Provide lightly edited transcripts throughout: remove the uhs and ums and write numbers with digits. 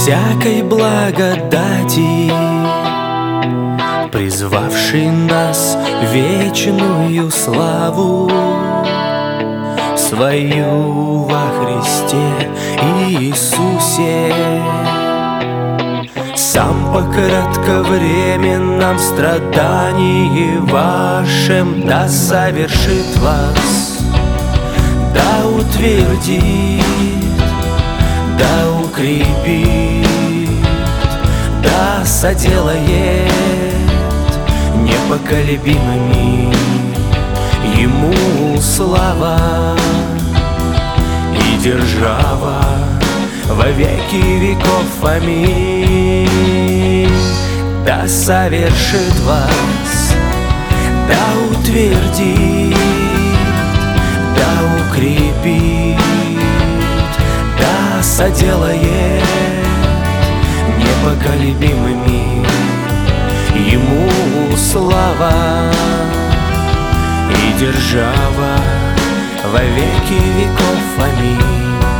всякой благодати, призвавший нас в вечную славу свою во Христе Иисусе. Сам по кратковременном страдании вашем да совершит вас, да утвердит, да укрепит, да соделает непоколебимыми. Ему слава и держава во веки веков. Аминь. Да совершит вас, да утвердит, да укрепит, да соделает непоколебимыми. Ему слава и держава во веки веков. Аминь.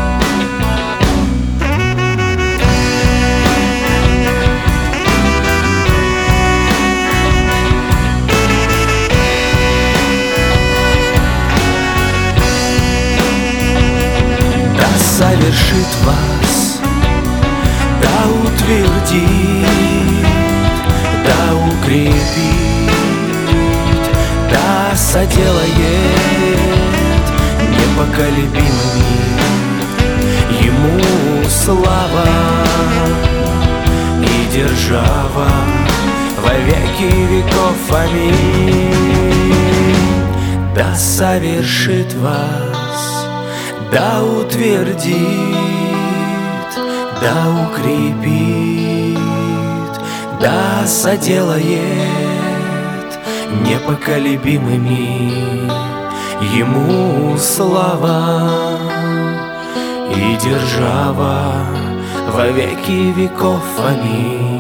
Да совершит вас, да утвердит, да укрепит, да соделает непоколебимыми. Ему слава и держава во веки веков. Аминь. Да совершит вас, да утвердит, да укрепит, да соделает непоколебимыми. Ему слава и держава во веки веков. Аминь.